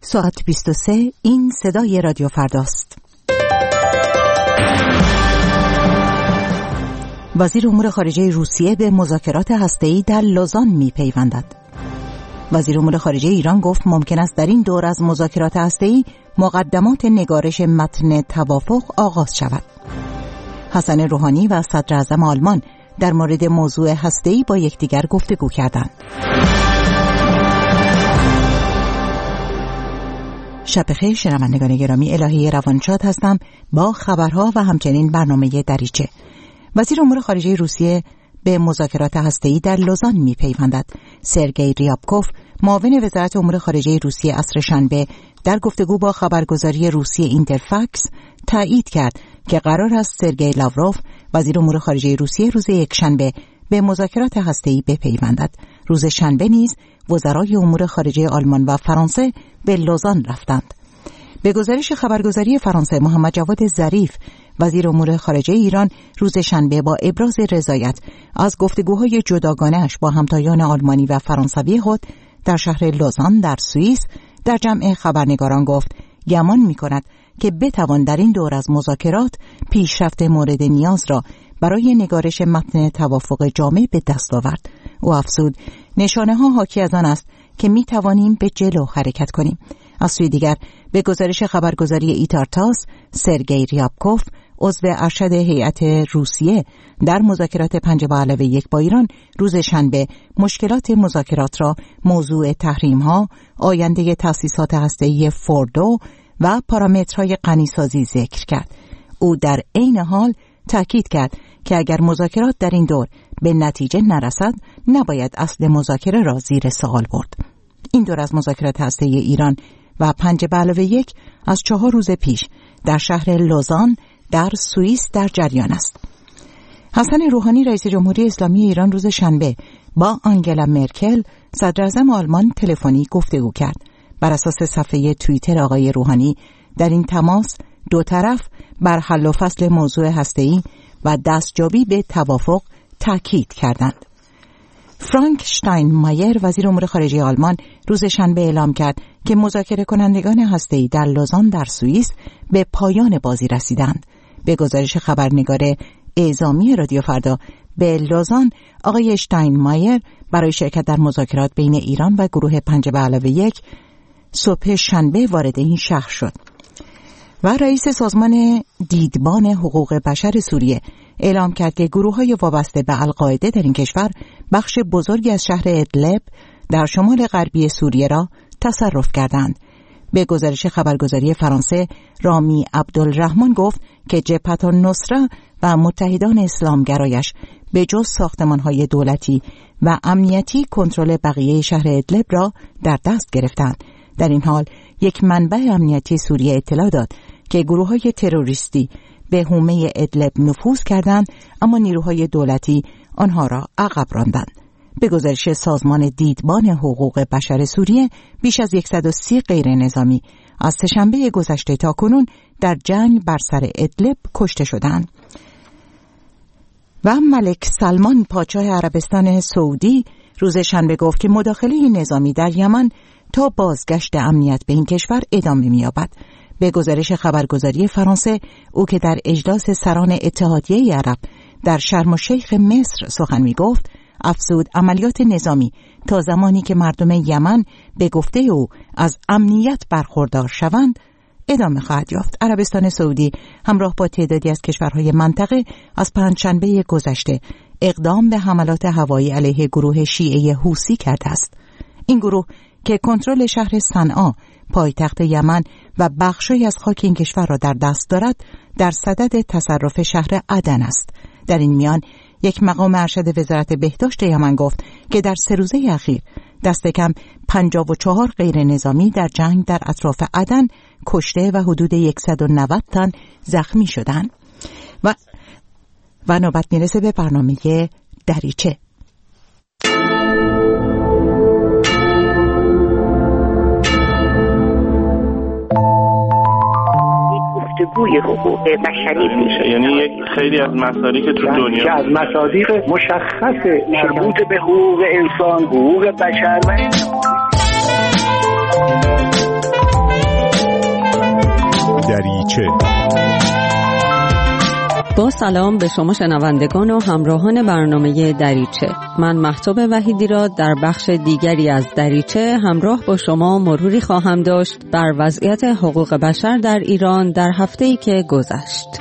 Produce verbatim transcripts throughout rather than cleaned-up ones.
ساعت بیست و سه. این صدای رادیو فرداست. وزیر امور خارجه روسیه به مذاکرات هسته‌ای در لوزان می‌پیوندد. وزیر امور خارجه ایران گفت ممکن است در این دور از مذاکرات هسته‌ای مقدمات نگارش متن توافق آغاز شود. حسن روحانی و صدر اعظم آلمان در مورد موضوع هسته‌ای با یکدیگر گفتگو کردند. شب بخیر شنوندگان گرامی، الهی روانشاد هستم با خبرها و همچنین برنامه دریچه. وزیر امور خارجه روسیه به مذاکرات هسته‌ای در لوزان می‌پیوندد. سرگئی ریابکوف، معاون وزارت امور خارجه روسیه، عصر شنبه در گفتگو با خبرگزاری روسیه اینترفاکس تایید کرد که قرار است سرگئی لاوروف، وزیر امور خارجه روسیه، روز یکشنبه به مذاکرات هسته‌ای بپیوندد. روز شنبه نیز وزرای امور خارجه آلمان و فرانسه به لوزان رفتند. به گزارش خبرگزاری فرانسه، محمد جواد ظریف، وزیر امور خارجه ایران، روز شنبه با ابراز رضایت از گفتگوهای جداگانه‌اش با همتایان آلمانی و فرانسوی خود در شهر لوزان در سوئیس در جمع خبرنگاران گفت گمان می‌کند که بتوان در این دور از مذاکرات پیشرفت مورد نیاز را برای نگارش متن توافق جامع به دست آورد. او افزود نشانه‌ها حاکی از آن است که می‌توانیم به جلو حرکت کنیم. از سوی دیگر به گزارش خبرگزاری ایتارتاس، سرگئی ریابکوف، عضو ارشد هیئت روسیه در مذاکرات پنج به علاوه یک با ایران، روز شنبه مشکلات مذاکرات را موضوع تحریم‌ها، آینده تأسیسات هسته‌ای فوردو و پارامترهای غنیسازی ذکر کرد. او در عین حال تأکید کرد که اگر مذاکرات در این دور به نتیجه نرسد، نباید اصل مذاکره را زیر سوال برد. این دور از مذاکرات هسته‌ای ایران و پنج به علاوه یک از چهار روز پیش در شهر لوزان در سوئیس در جریان است. حسن روحانی، رئیس جمهوری اسلامی ایران، روز شنبه با آنگلا مرکل، صدر اعظم آلمان، تلفنی گفتگو کرد. بر اساس صفحه توییتر آقای روحانی، در این تماس دو طرف بر حل و فصل موضوع هسته‌ای و دستیابی به توافق تاکید کردند. فرانک شتاینمایر، وزیر امور خارجه آلمان، روز شنبه اعلام کرد که مذاکره کنندگان هسته‌ای در لوزان در سوئیس به پایان بازی رسیدند. به گزارش خبرنگار اعزامی رادیو فردا، به لوزان آقای شتاینمایر برای شرکت در مذاکرات بین ایران و گروه پنج به علاوه یک صبح شنبه وارد این شهر شد. و رئیس سازمان دیدبان حقوق بشر سوریه اعلام کرد که گروه‌های وابسته به القاعده در این کشور بخش بزرگی از شهر ادلب در شمال غربی سوریه را تصرف کردند. به گزارش خبرگزاری فرانسه، رامی عبدالرحمن گفت که جبهت النصره و متحدان اسلامگرایش به جز ساختمان‌های دولتی و امنیتی کنترل بقیه شهر ادلب را در دست گرفتند. در این حال یک منبع امنیتی سوریه اطلاع داد که گروه‌های تروریستی به حومه ادلب نفوذ کردند، اما نیروهای دولتی آنها را عقب راندند. به گزارش سازمان دیدبان حقوق بشر سوریه، بیش از صد و سی غیر نظامی از سه‌شنبه گذشته تا کنون در جنگ بر سر ادلب کشته شدند. و ملک سلمان، پادشاه عربستان سعودی، روز شنبه گفت که مداخله نظامی در یمن تا بازگشت امنیت به این کشور ادامه می‌یابد. به گزارش خبرگزاری فرانسه، او که در اجلاس سران اتحادیه عرب در شرم الشیخ مصر سخن می‌گفت، افزود عملیات نظامی تا زمانی که مردم یمن به گفته او از امنیت برخوردار شوند ادامه خواهد یافت. عربستان سعودی همراه با تعدادی از کشورهای منطقه از پنجشنبه گذشته اقدام به حملات هوایی علیه گروه شیعه حوثی کرده است. این گروه که کنترل شهر صنعا، پایتخت یمن و بخشی از خاک این کشور را در دست دارد، در صدد تصرف شهر عدن است. در این میان یک مقام ارشد وزارت بهداشت یمن گفت که در سه روزه اخیر دست کم پنجاه و چهار غیر نظامی در جنگ در اطراف عدن کشته و حدود صد و نود تن زخمی شدند. و و نوبت میرسه به برنامه دریچه. گفتگوی حقوق بشری میشه، یعنی یک خیلی از مسائلی که تو دنیا که از مصادیق مشخص مربوط به حقوق انسان، حقوق بشر و دریچه. با سلام به شما شنوندگان و همراهان برنامه دریچه. من مهتاب وحیدی را در بخش دیگری از دریچه همراه با شما مروری خواهم داشت بر وضعیت حقوق بشر در ایران در هفته‌ای که گذشت.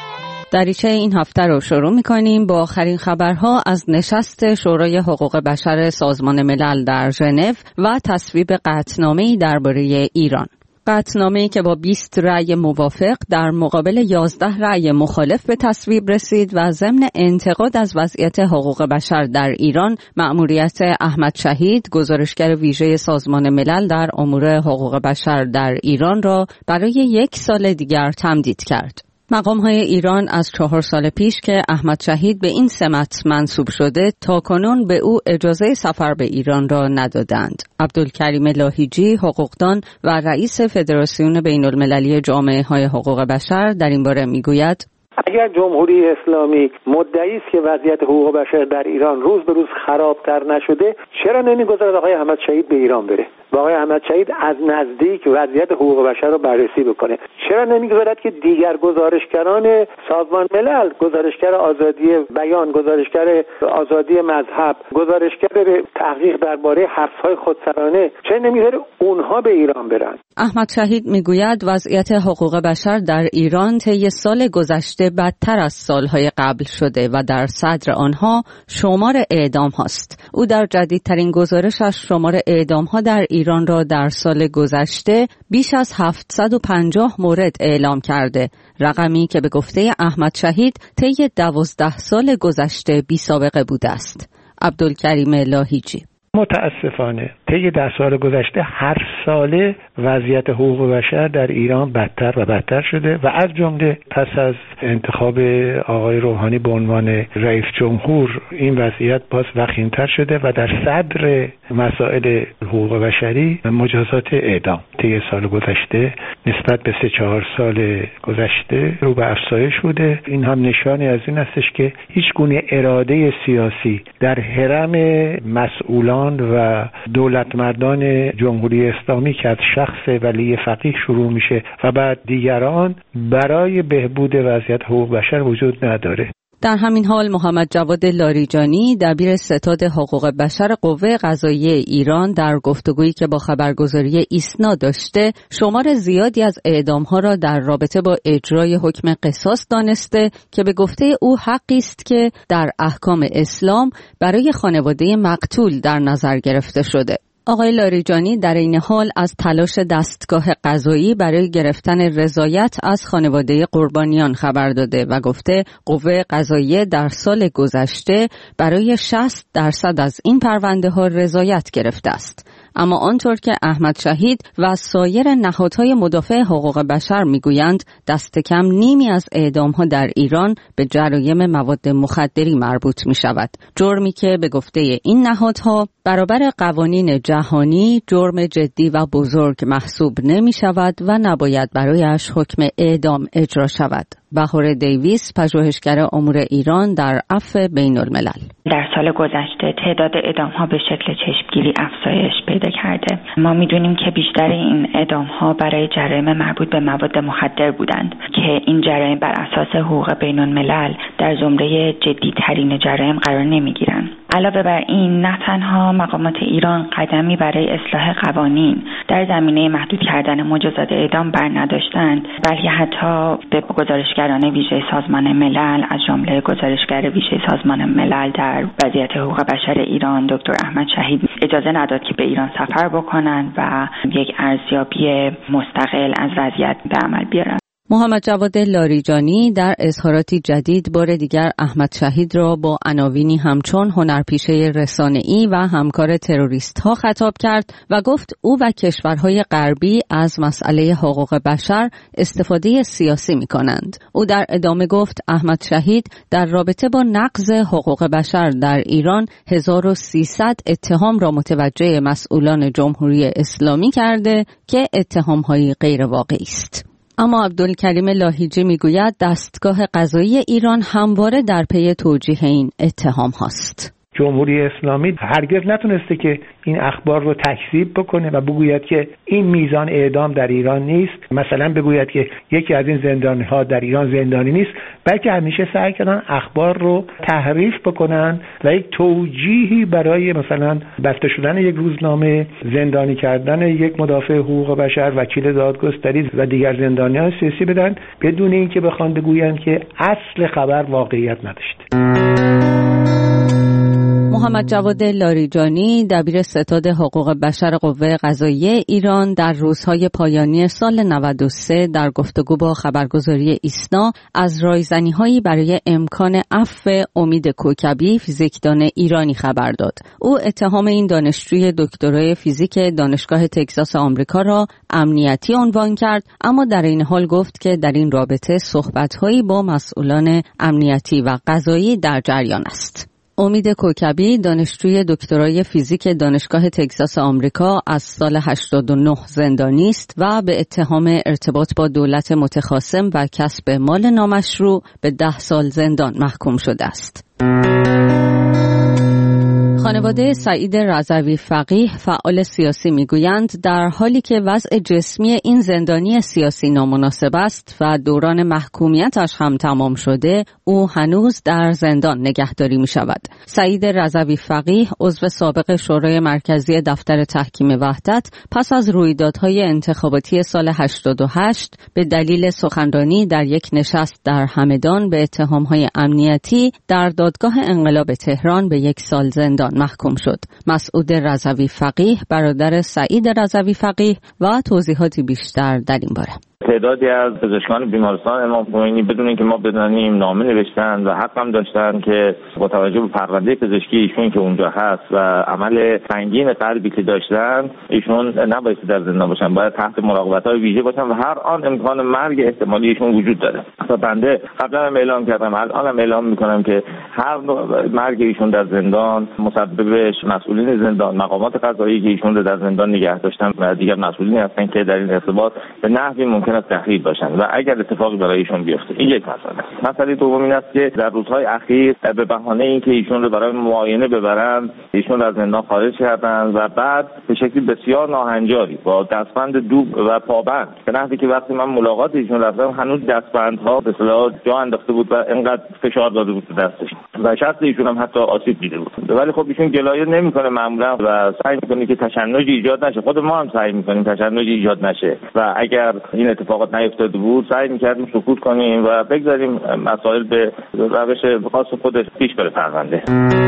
دریچه این هفته رو شروع می‌کنیم با آخرین خبرها از نشست شورای حقوق بشر سازمان ملل در ژنو و تصویب قطعنامه‌ای درباره ایران. قطعنامه‌ای که با بیست رأی موافق در مقابل یازده رأی مخالف به تصویب رسید و ضمن انتقاد از وضعیت حقوق بشر در ایران، مأموریت احمد شهید، گزارشگر ویژه سازمان ملل در امور حقوق بشر در ایران را برای یک سال دیگر تمدید کرد. مقام‌های ایران از چهار سال پیش که احمد شهید به این سمت منصوب شده تاکنون به او اجازه سفر به ایران را ندادند. عبدالکریم لاهیجی، حقوقدان و رئیس فدراسیون بین‌المللی جامعه‌های حقوق بشر در این باره می‌گوید: اگر جمهوری اسلامی مدعی است که وضعیت حقوق بشر در ایران روز به روز خرابتر نشده، چرا نمیگذارد آقای احمد شهید به ایران بره و آقای احمد شهید از نزدیک وضعیت حقوق بشر رو بررسی بکنه؟ چرا نمیگذارد که دیگر گزارشگران سازمان ملل، گزارشگر آزادی بیان، گزارشگر آزادی مذهب، گزارشگر تحقیق درباره حبس‌های خودسرانه، چرا نمیذاره اونها به ایران برن؟ احمد شهید میگوید وضعیت حقوق بشر در ایران طی سال گذشته بدتر از سالهای قبل شده و در صدر آنها شمار اعدام هاست. او در جدیدترین گزارشش شمار اعدام ها در ایران را در سال گذشته بیش از هفتصد و پنجاه مورد اعلام کرده، رقمی که به گفته احمد شهید طی دوازده سال گذشته بی سابقه بوده است. عبدالکریم لاهیجی: متاسفانه طی ده سال گذشته هر ساله وضعیت حقوق بشر در ایران بدتر و بدتر شده و از جمله پس از انتخاب آقای روحانی به عنوان رئیس جمهور این وضعیت باز وخیم‌تر شده و در صدر مسائل حقوق بشری مجازات اعدام طی سال گذشته نسبت به سه چهار سال گذشته رو به افزایش بوده. این هم نشانی از این هستش که هیچ گونه اراده سیاسی در حرم مسئولان و دولتمردان جمهوری اسلامی که از شخص ولی فقیه شروع میشه و بعد دیگران برای بهبود وضعیت حقوق بشر وجود نداره. در همین حال محمد جواد لاریجانی، دبیر ستاد حقوق بشر قوه قضاییه ایران، در گفتگویی که با خبرگزاری ایسنا داشته، شمار زیادی از اعدام‌ها را در رابطه با اجرای حکم قصاص دانسته که به گفته او حقی است که در احکام اسلام برای خانواده مقتول در نظر گرفته شده. آقای لاریجانی در این حال از تلاش دستگاه قضایی برای گرفتن رضایت از خانواده قربانیان خبر داده و گفته قوه قضاییه در سال گذشته برای شصت درصد از این پرونده ها رضایت گرفته است. اما آنطور که احمد شهید و سایر نهادهای مدافع حقوق بشر میگویند دست کم نیمی از اعدام‌ها در ایران به جرایم مواد مخدری مربوط می شود. جرمی که به گفته این نهادها برابر قوانین جهانی جرم جدی و بزرگ محسوب نمی شود و نباید برایش حکم اعدام اجرا شود. بهار دیویس، پژوهشگر امور ایران در عفو بین الملل: در سال گذشته تعداد اعدام‌ها به شکل چشمگیری افزایش پیدا کرده. ما می‌دونیم که بیشتر این اعدام‌ها برای جرایم مربوط به مواد مخدر بودند که این جرایم بر اساس حقوق بین الملل در زمره جدی‌ترین جرایم قرار نمی‌گیرند. علاوه بر این، نه تنها مقامات ایران قدمی برای اصلاح قوانین در زمینه محدود کردن مجازات اعدام بر نداشتند، بلکه حتی به گزارشگران ویژه سازمان ملل از جمله گزارشگر ویژه سازمان ملل در وضعیت حقوق بشر ایران دکتر احمد شهید اجازه نداد که به ایران سفر بکنند و یک ارزیابی مستقل از وضعیت به عمل بیارند. محمد جواد لاریجانی در اظهاراتی جدید بار دیگر احمد شهید را با عناوینی همچون هنرپیشه رسانه‌ای و همکار تروریست‌ها خطاب کرد و گفت او و کشورهای غربی از مسئله حقوق بشر استفاده سیاسی می‌کنند. او در ادامه گفت احمد شهید در رابطه با نقض حقوق بشر در ایران هزار و سیصد اتهام را متوجه مسئولان جمهوری اسلامی کرده که اتهام‌های غیر واقعی است. اما عبدالکریم لاهیجی میگوید دستگاه قضایی ایران همواره در پی توجیه این اتهام هاست. جمهوری اسلامی هرگز نتونسته که این اخبار رو تکذیب بکنه و بگوید که این میزان اعدام در ایران نیست، مثلا بگوید که یکی از این زندانی‌ها در ایران زندانی نیست، بلکه همیشه سعی کردن اخبار رو تحریف بکنن و یک توجیهی برای مثلا بسته شدن یک روزنامه، زندانی کردن یک مدافع حقوق بشر، وکیل دادگستری و دیگر زندانیان سیاسی بدن، بدون اینکه بخوان بگویند که اصل خبر واقعیت نداشته. محمد جواد لاریجانی، دبیر ستاد حقوق بشر قوه قضاییه ایران، در روزهای پایانی سال نود و سه در گفتگو با خبرگزاری ایسنا از رایزنی‌هایی برای امکان عفو امید کوکبی، فیزیکدان ایرانی خبر داد. او اتهام این دانشجوی دکترای فیزیک دانشگاه تگزاس آمریکا را امنیتی عنوان کرد، اما در این حال گفت که در این رابطه صحبت‌هایی با مسئولان امنیتی و قضایی در جریان است. امید کوکبی، دانشجوی دکترای فیزیک دانشگاه تگزاس آمریکا، از سال هشتاد و نه زندانی است و به اتهام ارتباط با دولت متخاصم و کسب مال نامشروع به ده سال زندان محکوم شده است. خانواده سعید رضوی فقیه، فعال سیاسی، میگویند در حالی که وضع جسمی این زندانی سیاسی نامناسب است و دوران محکومیتش هم تمام شده، او هنوز در زندان نگهداری می شود. سعید رضوی فقیه، عضو سابق شورای مرکزی دفتر تحکیم وحدت، پس از رویدادهای انتخاباتی سال هشتاد و هشت به دلیل سخنرانی در یک نشست در همدان به اتهامهای امنیتی در دادگاه انقلاب تهران به یک سال زندان محکوم شد. مسعود رضوی فقیه، برادر سعید رضوی فقیه، و توضیحاتی بیشتر در این باره. تعدادی از پزشکان بیمارستان امام خمینی بدون اینکه ما بدانیم نامه نوشتن و حق هم داشتن که با توجه به پرونده پزشکی ایشون که اونجا هست و عمل سنگین قلبی که داشتن، ایشون نباید در زندان باشن، باید تحت مراقبت‌های ویژه باشن و هر آن امکان مرگ احتمالی ایشون وجود داره. تا بنده قبلا هم اعلام کردم، الانم اعلام میکنم که هر مرگ ایشون در زندان مسببش مسئولین زندان، مقامات قضایی که ایشون رو در زندان نگه داشتن و دیگر مسئولین هستن که در این ارتباط به نحوی ممکن است تخریب باشن و اگر اتفاقی برای ایشون بیفته. این یک مسئله. مسئله دوم این است که در روزهای اخیر به بهانه اینکه ایشون رو برای معاینه ببرن، ایشون از زندان خارج کردن و بعد به شکلی بسیار ناهنجاری با دستبند دوب و پابند، به نحوی که وقتی من ملاقات ایشون رفتم هنوز دستبندها به اصطلاح جا انداخته بود و اینقدر فشار داده بود به دستش و شخص ایشون هم حتی آسیب دیده بود. ولی خب ایشون گلایه نمیکنه معمولا و سعی میکنه که تشنجی ایجاد نشه. خود ما هم سعی میکنیم تشنجی ایجاد نشه و اگر این اتفاقات نیفتاده بود سعی میکردیم سکوت کنیم و بگذاریم مسائل به روش خاص خودش پیش بره پرونده.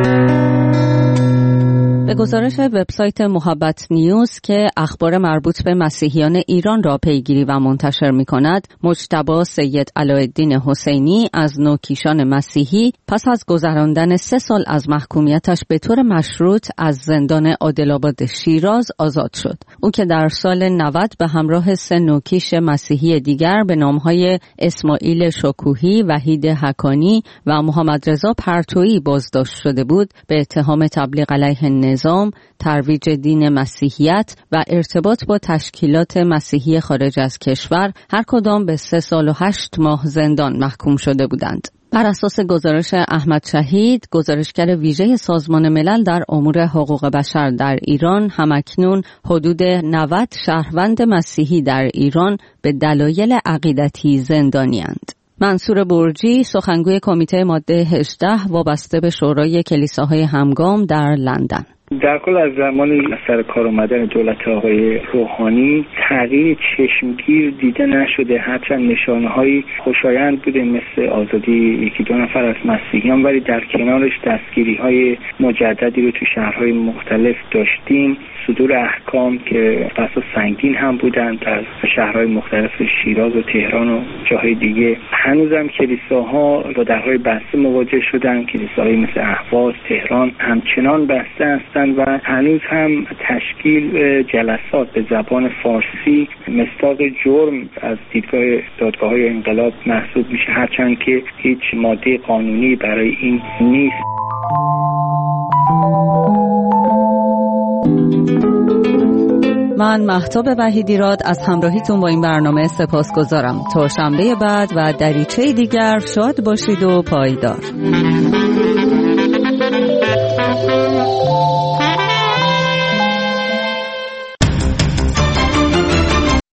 به گزارش وبسایت محبت نیوز که اخبار مربوط به مسیحیان ایران را پیگیری و منتشر می‌کند، مجتبی سید علاءالدین حسینی از نوکیشان مسیحی پس از گذراندن سه سال از محکومیتش به طور مشروط از زندان عادل‌آباد شیراز آزاد شد. او که در سال نود به همراه سه نوکیش مسیحی دیگر به نام‌های اسماعیل شکوهی، وحید حکانی و محمد رضا پرتویی بازداشت شده بود، به اتهام تبلیغ علیه نظام، ترویج دین مسیحیت و ارتباط با تشکیلات مسیحی خارج از کشور هر کدام به سه سال و هشت ماه زندان محکوم شده بودند. بر اساس گزارش احمد شهید، گزارشگر ویژه سازمان ملل در امور حقوق بشر در ایران، همکنون حدود نود شهروند مسیحی در ایران به دلایل عقیدتی زندانی‌اند. منصور برجی، سخنگوی کمیته ماده هجده وابسته به شورای کلیساهای همگام در لندن: در کل از زمان سر کار اومدن دولت آقای روحانی تغییر چشمگیر دیده نشده، هرچند نشانه‌های خوشایند بوده مثل آزادی یکی دو نفر از مسیحیان، ولی در کنارش دستگیری‌های مجددی رو تو شهرهای مختلف داشتیم، صدور احکام که بسا سنگین هم بودند در شهرهای مختلف شیراز و تهران و جاهای دیگه. هنوزم کلیساها با درهای بسته مواجه شدن، کلیساهای مثل اهواز، تهران همچنان بسته هستند و هنوز هم تشکیل جلسات به زبان فارسی مصداق جرم از دیدگاه دادگاه‌های انقلاب محسوب میشه، هرچند که هیچ ماده قانونی برای این نیست. من مهتاب وحیدیراد از همراهیتون با این برنامه سپاسگزارم. تا شنبه بعد و دریچه دیگر شاد باشید و پایدار.